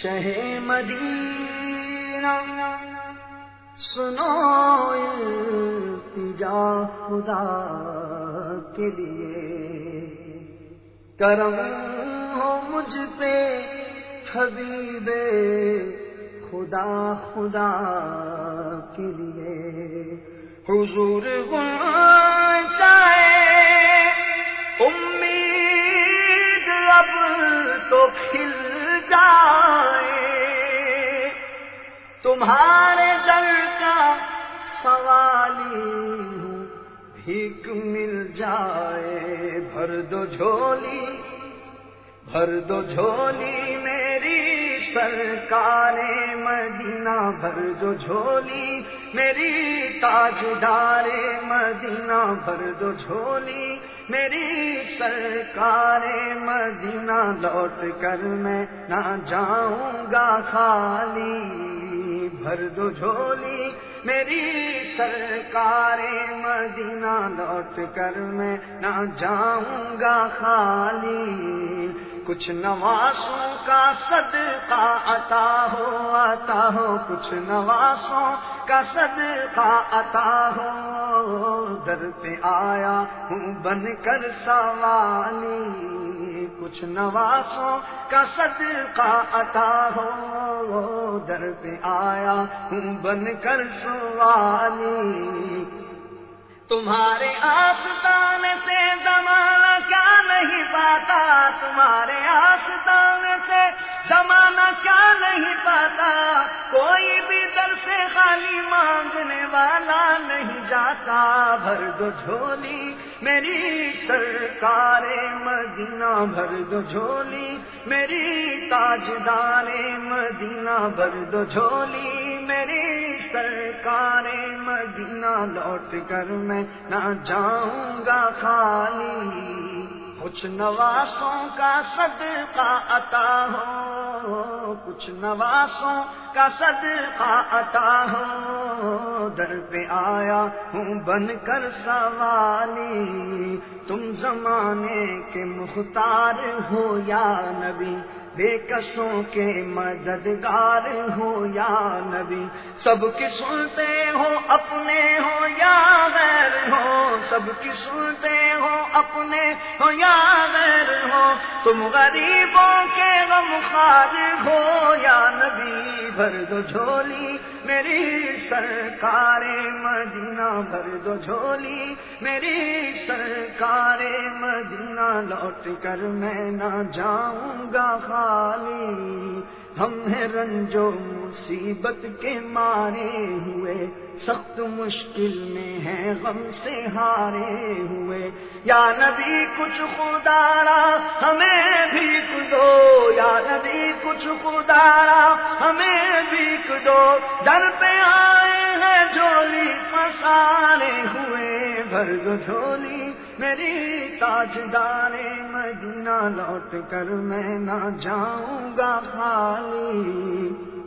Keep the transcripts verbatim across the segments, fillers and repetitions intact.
شہ مدینہ سنو التجا خدا کے لیے، کرم ہو مجھ پہ حبیب خدا خدا کے لیے، حضور چاہے امید اب تو کھل جائے، تمہارے در کا سوالی ہوں بھیک مل جائے، بھر دو جھولی بھر دو جھولی میری سرکار مدینہ، بھر دو جھولی میری تاجدار مدینہ، بھر دو جھولی میری سرکار مدینہ، لوٹ کر میں نہ جاؤں گا خالی، بھر دو جھولی میری سرکار مدینہ، لوٹ کر میں نہ جاؤں گا خالی، کچھ نواسوں کا صدقہ عطا ہو عطا ہو، کچھ نواسوں کا صدقہ عطا ہو، در پہ آیا ہوں بن کر سوالی، کچھ نواسوں کا صدقہ عطا ہو، در پہ آیا ہوں بن کر سوالی، تمہارے آستانے سے زمانہ کیا نہیں پاتا، تمہارے آستانے سے زمانہ کیا نہیں پاتا، کوئی بھی در سے خالی مانگنے والا نہیں جاتا، بھر دو جھولی میری سرکار مدینہ، بھر دو جھولی میری تاجدار مدینہ، بھر دو جھولی میری سرکار مدینہ، لوٹ کر میں نہ جاؤں گا خالی، کچھ نواسوں کا صدقہ عطا ہو، کچھ نواسوں کا صدقہ عطا ہو، در پہ آیا ہوں بن کر سوالی، تم زمانے کے مختار ہو یا نبی، بے کسوں کے مددگار ہو یا نبی، سب کی سنتے ہو اپنے ہو یا غیر ہو، سب کی سنتے ہو اپنے ہو یا غیر ہو، تم غریبوں کے غمخوار ہو یا نبی، بھر دو جھولی میری سرکار مدینہ، بھر دو جھولی میری سرکار مدینہ، لوٹ کر میں نہ جاؤں گا خالی، ہم ہیں رنج و مصیبت کے مارے ہوئے، سخت مشکل میں ہیں غم سے ہارے ہوئے، یا نبی کچھ خدا را ہمیں بھیک دو، یا نبی کچھ خدا را ہمیں بھیک دو، در پہ آئے ہیں جھولی پسارے ہوئے، بھر دو جھولی میری تاجدار مدینہ، لوٹ کر میں نہ جاؤں گا خالی،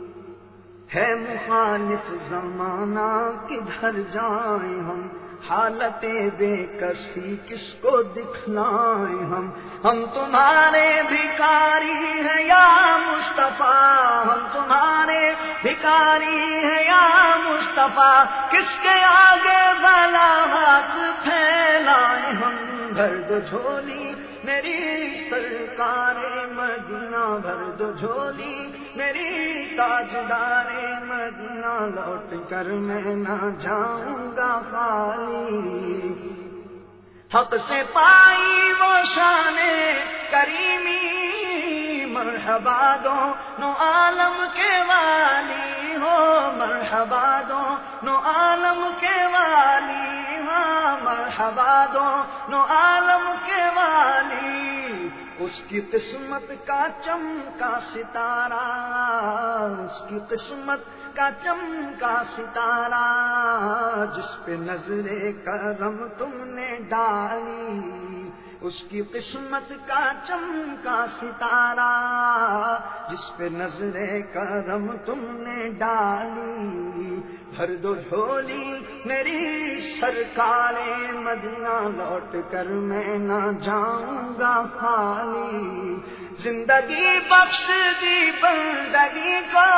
ہے مخالف زمانہ کدھر جائیں ہم، حالت بے کسی کس کو دکھلائیں ہم، ہم تمہارے بھکاری ہیں یا مصطفیٰ، ہم تمہارے بھکاری ہیں یا مصطفیٰ، کس کے آگے بھلا ہاتھ پھیلائیں ہم، بھر دو جھولی میری سرکار مدینہ، بھر دو جھولی میری تاجدار مدینہ، لوٹ کر میں نہ جاؤں گا خالی، حق سے پائی وہ شان کریمی، مرحبا دونوں عالم کے والی ہو، مرحبا دونوں عالم کے والی، ہاں مرحبا دونوں عالم کے والی، اس کی قسمت کا چمکا ستارہ، اس کی قسمت کا چمکا ستارہ، جس پہ نظر کرم تم نے ڈالی، اس کی قسمت کا چمکا ستارہ، جس پہ نظر کرم تم نے ڈالی، بھر دو جھولی میری سرکار مدینہ، لوٹ کر میں نہ جاؤں گا خالی، زندگی بخش دی بندگی کو،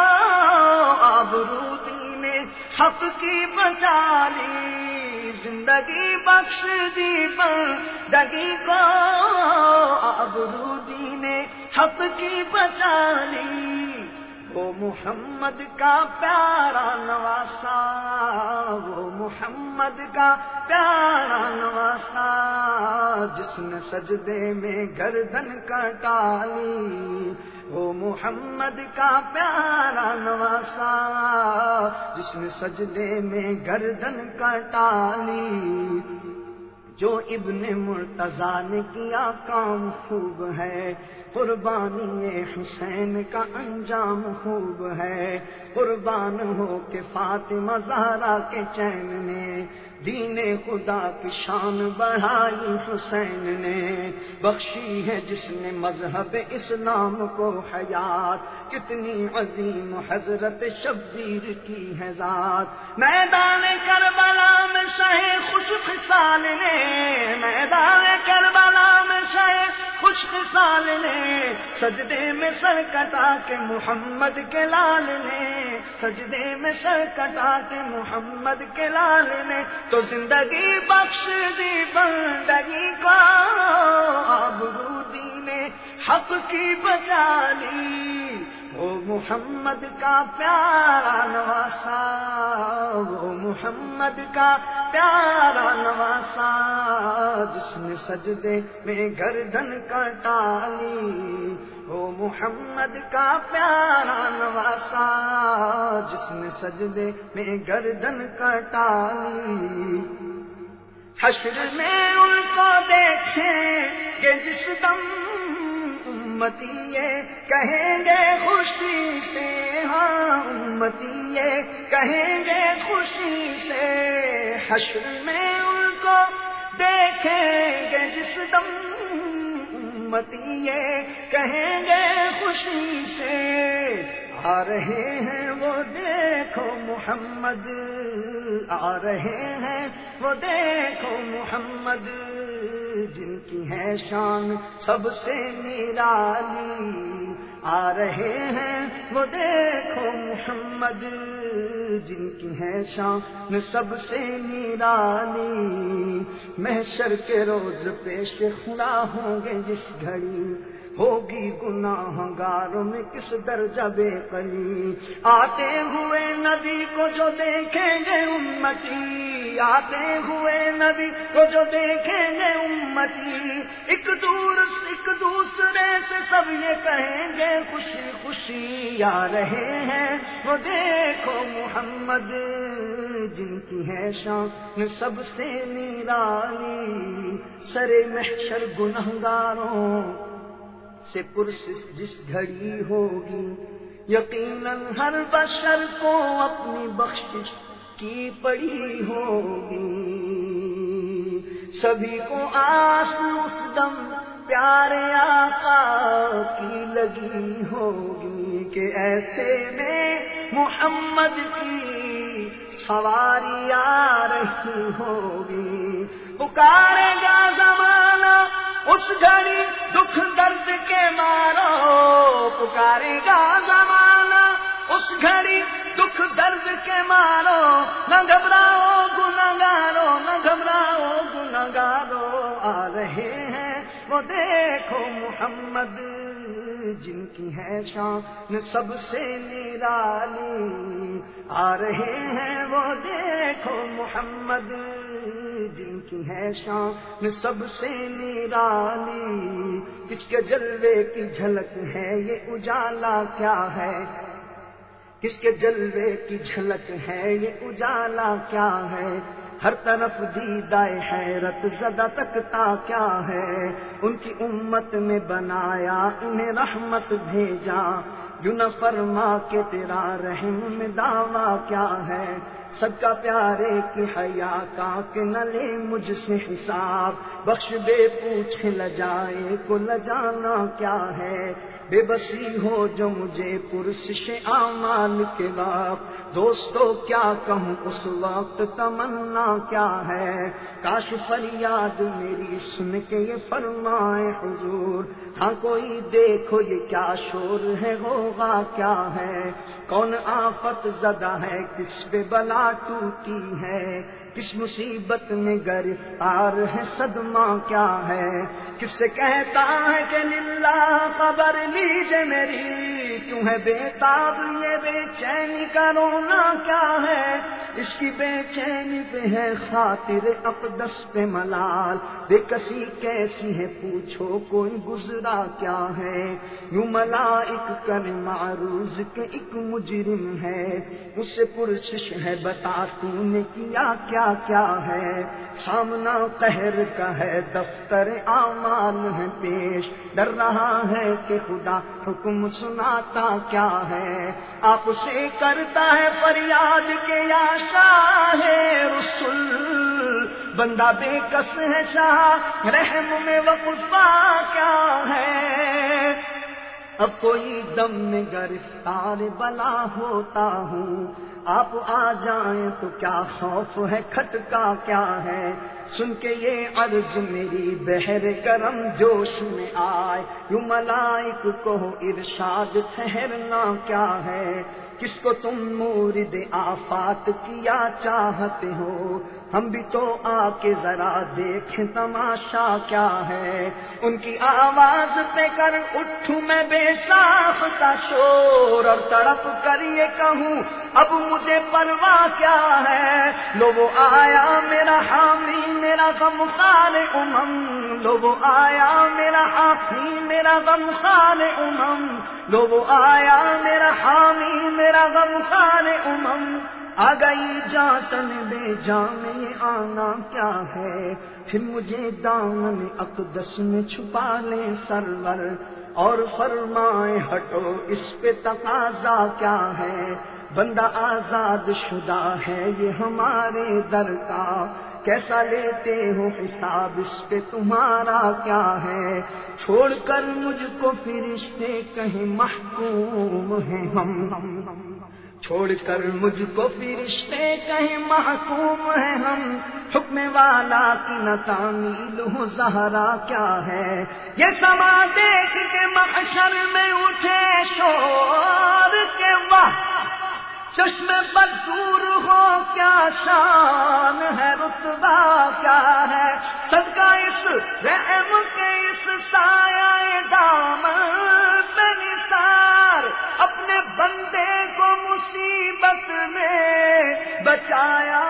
آبرو دین حق کی بچا لی، زندگی بخش دی بندگی کو، آبرو دین حق کی بچا لی، وہ محمد کا پیارا نواسا، وہ محمد کا پیارا نواسا، جس نے سجدے میں گردن کٹا لی، وہ محمد کا پیارا نواسا، جس نے سجدے میں گردن کٹا لی، جو ابن مرتضیٰ نے کیا کام خوب ہے، قربانی حسین کا انجام خوب ہے، قربان ہو کے فاطمہ زہرا کے چین نے، دین خدا کی شان بڑھائی حسین نے، بخشی ہے جس نے مذہب اسلام کو حیات، کتنی عظیم حضرت شبیر کی ہے ذات، میدان کربلا میں شہ خوش خصال نے، میدان کربلا میں شہ خوش خصال نے، سجدے میں سر کٹا کے محمد کے لال نے، سجدے میں سر کٹا کے محمد کے لال نے، تو زندگی بخش دی بندگی کو، آبرو دین حق کی بچا لی، وہ محمد کا پیارا نواسا، وہ محمد کا پیارا نواسا، جس نے سجدے میں گردن کٹا لی، وہ محمد کا پیارا نواسا، جس نے سجدے میں گردن کٹا لی، حشر میں ان کو دیکھیں کہ جس دم امتی یہ کہیں گے خوشی سے، ہاں امتی یہ کہیں گے خوشی سے، حشر میں ان کو دیکھیں گے جس دم امتی یہ کہیں گے خوشی سے، آ رہے ہیں وہ دیکھو محمد، آ رہے ہیں وہ دیکھو محمد، جن کی ہے شان سب سے نرالی، آ رہے ہیں وہ دیکھو محمد، جن کی ہے شان سب سے نرالی، محشر کے روز پیش خدا ہوں گے جس گھڑی، ہوگی گناہ گاروں میں کس درجہ بے قلی، آتے ہوئے نبی کو جو دیکھیں گے امتی، آتے ہوئے نبی کو جو دیکھیں گے امتی، ایک دور ایک دوسرے سے سب یہ کہیں گے خوشی خوشی، آ رہے ہیں وہ دیکھو محمد، جن کی ہے شان سب سے نرالی، سرے محشر گنہگاروں سے پرسش جس گھڑی ہوگی، یقیناً ہر بشر کو اپنی بخشش کی پڑی ہوگی، سبھی کو آس اس دم پیارے آقا کی لگی ہوگی، کہ ایسے میں محمد کی سواری آ رہی ہوگی، پکارے گا زمانہ اس گھڑی دکھ درد کے مارو، پکارے گا زمانہ اس گھڑی دکھ درد کے مارو، نہ گھبراؤ گنہگارو، نہ گھبراؤ گنہگارو، آ رہے ہیں وہ دیکھو محمد، جن کی ہے شان سب سے نرالی، آ رہے ہیں وہ دیکھو محمد، جن کی ہے شان سب سے نرالی، کس کے جلوے کی جھلک ہے یہ اجالا کیا ہے، کس کے جلوے کی جھلک ہے یہ اجالا کیا ہے، ہر طرف دیدائے حیرت زدہ تکتا کیا ہے، ان کی امت میں بنایا انہیں رحمت بھیجا، یوں نہ فرما کے تیرا رحم میں دعویٰ کیا ہے، صدقہ پیارے کی حیا کا کہ نہ لے مجھ سے حساب، بخش بے پوچھ لجائے کو لجانا کیا ہے، بے بسی ہو جو مجھے پرسش اعمال کے وقت، دوستو کیا کہوں اس وقت تمنا کیا ہے، کاش فریاد میری سن کے یہ فرمائے حضور، ہاں کوئی دیکھو یہ کیا شور ہے، ہوگا کیا ہے، کون آفت زدہ ہے، کس پہ بلا ٹوٹی ہے، کس مصیبت میں گرفتار ہے، صدمہ کیا ہے، کس سے کہتا ہے کہ للہ خبر لیجے میری، کیوں ہے بے تاب یہ بے چینی کا رونا کیا ہے، اس کی بے چینی پہ ہے خاطر اقدس پہ ملال، بے کسی کیسی ہے پوچھو کوئی گزرا کیا ہے، یوں ملائک کر معروض کے ایک مجرم ہے، اس سے پرسش ہے بتا تو نے کیا کیا کیا ہے، سامنا قہر کا ہے دفتر اعمال ہے پیش، ڈر رہا ہے کہ خدا حکم سناتا کیا ہے، آپ سے کرتا ہے فریاد کے یا شاہ رسول، بندہ بے کس ہے شاہ رحم میں وقفہ کیا ہے، اب کوئی دم میں گرفتار بلا ہوتا ہوں، آپ آ جائیں تو کیا خوف ہے کھٹکا کیا ہے، سن کے یہ عرض میری بحر کرم جوش میں آئے، یوں ملائک کو ارشاد ٹھہرنا کیا ہے، کس کو تم مورد آفات کیا چاہتے ہو، ہم بھی تو آ کے ذرا دیکھیں تماشا کیا ہے، ان کی آواز پہ کر اٹھوں میں بے ساختہ شور، اور تڑپ کر یہ کہوں اب مجھے پرواہ کیا ہے، لو وہ آیا میرا حامی میرا غمخوار امم، لو وہ آیا میرا حامی میرا غمخوار امم، لو وہ آیا میرا حامی میرا غمخوار امم، آ گئی جاتن بے جان یہ آنا کیا ہے، پھر مجھے دامن اقدس میں چھپا لیں سرور، اور فرمائے ہٹو اس پہ تقاضا کیا ہے، بندہ آزاد شدہ ہے یہ ہمارے در کا، کیسا لیتے ہو حساب اس پہ تمہارا کیا ہے، چھوڑ کر مجھ کو فرشتے کہیں محکوم ہیں ہم، چھوڑ کر مجھ کو فرشتے کہیں محکوم ہیں ہم، حکم والا کی نہ تعمیل ہو زہرا کیا ہے، یہ سما دیکھ کے محشر میں اٹھے شور کے واہ، چشم بد دور ہو کیا شان ہے رتبہ کیا ہے، صدقہ اس رحم کے اس سایہ دامن پہ نثار، اپنے بندے کو مصیبت میں بچایا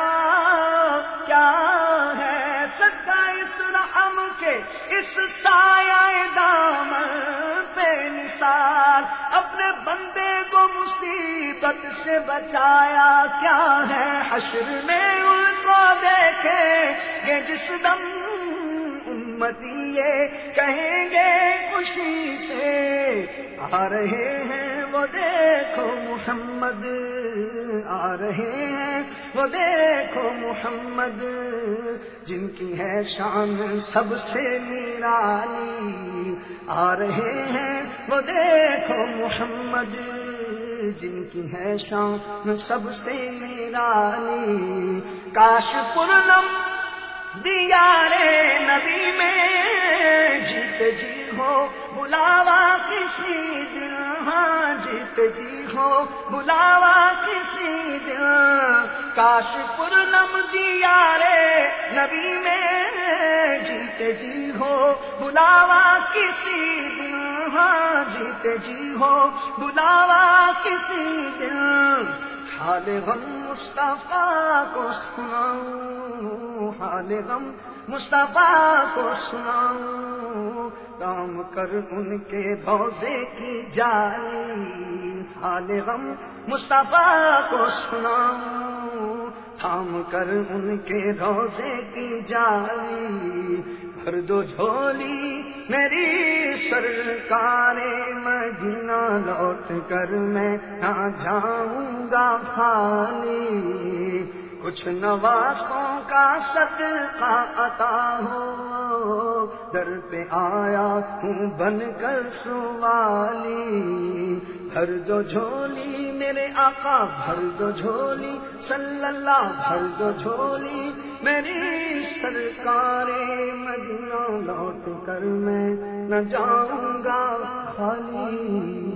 کیا ہے، صدقہ اس رحم کے اس سایہ دامن پہ نثار، اپنے بندے کو مصیبت سے بچایا کیا ہے، حشر میں ان کو دیکھیں گے جس دم امتی یہ کہیں گے خوشی سے، آ رہے ہیں وہ دیکھو محمد، آ رہے ہیں وہ دیکھو محمد، جن کی ہے شان سب سے نرالی، آ رہے ہیں وہ دیکھو محمد، جن کی ہے شان سب سے نرالی، کاش پورنم دیارے نبی میں جیت جی ہو بلاوا کسی دن، ہاں جیت جی ہو بلاوا کسی دن، کاش پورنم دیارے نبی میں جیت جی ہو بلاوا کسی دن، ہاں جیت جی ہو بلاوا کسی دن، حال غم مصطفیٰ کو سناؤں، حال غم مصطفیٰ کو سناؤں، کام کر ان کے روضے کی جالی، حال غم مصطفیٰ کو سناؤں، تھام کر ان کے روضے کی جالی، بھر دو جھولی میری سرکار مدینہ، لوٹ کر میں نہ جاؤں گا خالی، کچھ نواسوں کا صدقہ عطا ہو، در پہ آیا ہوں بن کر سوالی، بھر دو جھولی میرے آقا بھر دو جھولی، صلی اللہ بھر دو جھولی میری سرکار مدینہ، لوٹ کر میں نہ جاؤں گا خالی۔